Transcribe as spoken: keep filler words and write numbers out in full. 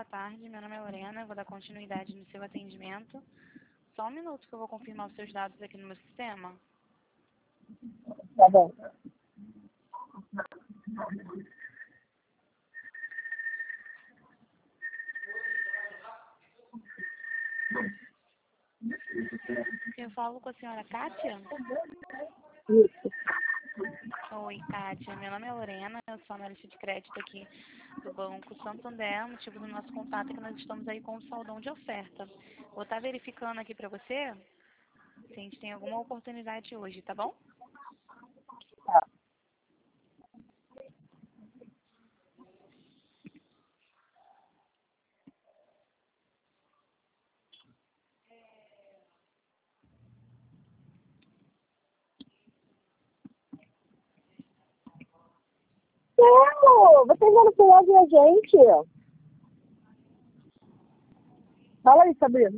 boa tarde. Meu nome é Lorena, eu vou dar continuidade no seu atendimento. Só um minuto que eu vou confirmar os seus dados aqui no meu sistema. Tá bom. Eu falo com a senhora Kátia? Isso. Oi, Kátia. Meu nome é Lorena, eu sou analista de crédito aqui do Banco Santander. O motivo do nosso contato é que nós estamos aí com um saldão de oferta. Vou estar verificando aqui para você se a gente tem alguma oportunidade hoje, tá bom? Tá. Como? Vocês vão pular de a gente? Fala aí, Sabrina.